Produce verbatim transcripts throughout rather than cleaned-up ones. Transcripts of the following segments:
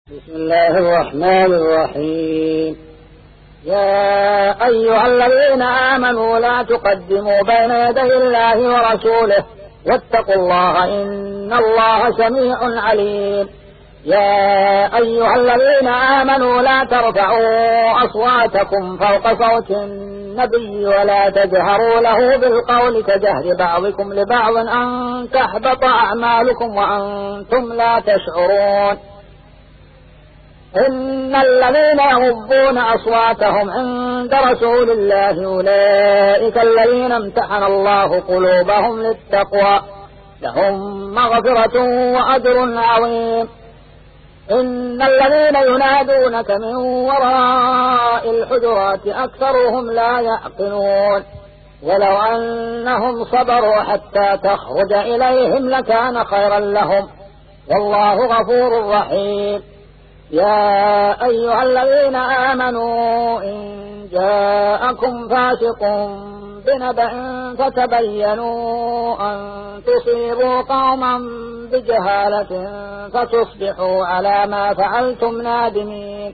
بسم الله الرحمن الرحيم. يا أيها الذين آمنوا لا تقدموا بين يدي الله ورسوله واتقوا الله إن الله سميع عليم. يا أيها الذين آمنوا لا ترفعوا أصواتكم فوق صوت النبي ولا تجهروا له بالقول كجهر بعضكم لبعض أن تحبط أعمالكم وأنتم لا تشعرون. إن الذين يغضون أصواتهم عند رسول الله أولئك الذين امتحن الله قلوبهم للتقوى لهم مغفرة وأجر عظيم. إن الذين ينادونك من وراء الحجرات أكثرهم لا يعقلون ولو أنهم صبروا حتى تخرج إليهم لكان خيرا لهم والله غفور رحيم. يا أيها الذين آمنوا إن جاءكم فاسق بنبأ فتبينوا أن تصيبوا قوما بجهالة فتصبحوا على ما فعلتم نادمين.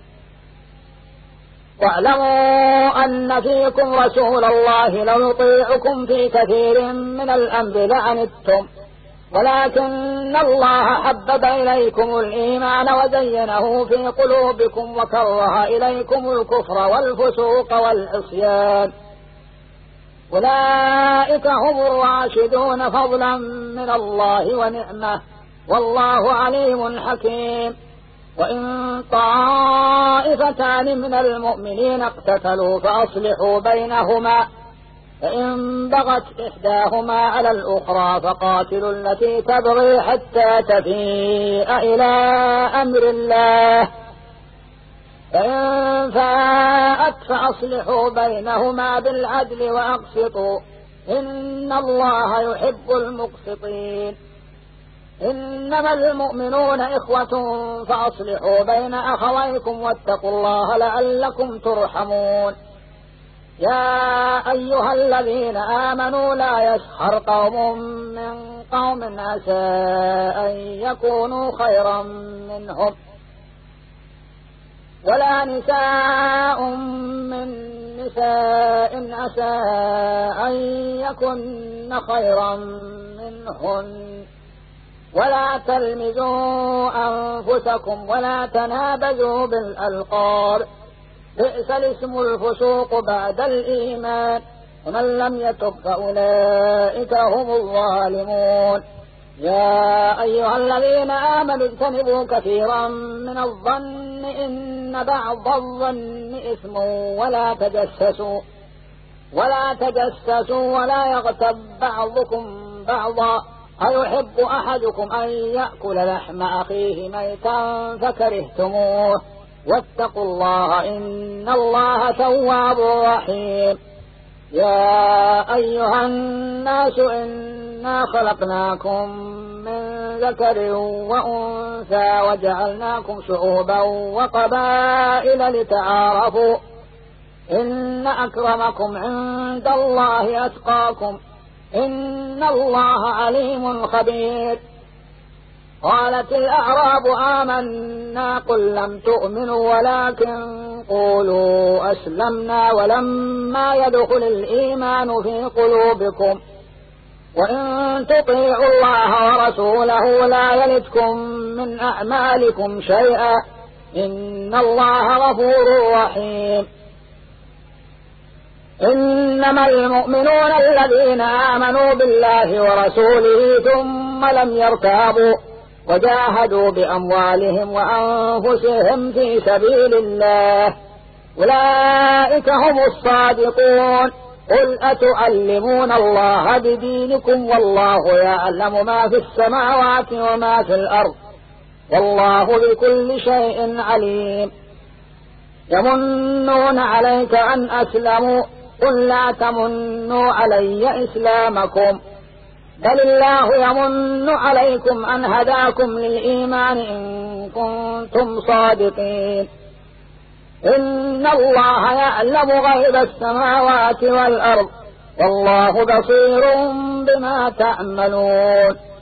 واعلموا أن فيكم رسول الله لو يطيعكم في كثير من الأمر لعنتم ولكن الله حبب إليكم الإيمان وزينه في قلوبكم وكره إليكم الكفر والفسوق والعصيان أولئك هم الراشدون فضلا من الله ونعمة والله عليم حكيم. وإن طائفتان من المؤمنين اقتتلوا فأصلحوا بينهما فإن بغت إحداهما على الأخرى فقاتلوا التي تبغي حتى تفيء إلى أمر الله فإن فاءت فأصلحوا بينهما بالعدل وأقسطوا إن الله يحب المقسطين. إنما المؤمنون إخوة فأصلحوا بين أخويكم واتقوا الله لعلكم ترحمون. يا أيها الذين آمنوا لا يسخر قوم من قوم عسى أن يكونوا خيرا منهم ولا نساء من نساء عسى أن يكن خيرا منهن ولا تلمزوا أنفسكم ولا تنابزوا بالألقاب بئس الاسم الفسوق بعد الإيمان ومن لم يتب فأولئك هم الظالمون. يا أيها الذين آمنوا اجتنبوا كثيرا من الظن إن بعض الظن إثم ولا تجسسوا ولا تجسسوا ولا يغتب بعضكم بعضا أيحب أحدكم أن يأكل لحم أخيه ميتا فكرهتموه واتقوا الله إن الله تواب رحيم. يا أيها الناس إنا خلقناكم من ذكر وأنثى وجعلناكم شعوبا وقبائل لتعارفوا إن أكرمكم عند الله أتقاكم إن الله عليم خبير. قالت الأعراب آمنا قل لم تؤمنوا ولكن قولوا أسلمنا ولما يدخل الإيمان في قلوبكم وإن تطيعوا الله ورسوله لا يلتكم من أعمالكم شيئا إن الله غفور رحيم. إنما المؤمنون الذين آمنوا بالله ورسوله ثم لم يرتابوا وجاهدوا بأموالهم وأنفسهم في سبيل الله أولئك هم الصادقون. قل أتعلمون الله بدينكم والله يعلم ما في السماوات وما في الأرض والله بكل شيء عليم. يمنون عليك أن أسلموا قل لا تمنوا علي إسلامكم بل الله يمن عليكم أن هداكم للإيمان إن كنتم صادقين. إن الله يعلم غيب السماوات والأرض والله بصير بما تعملون.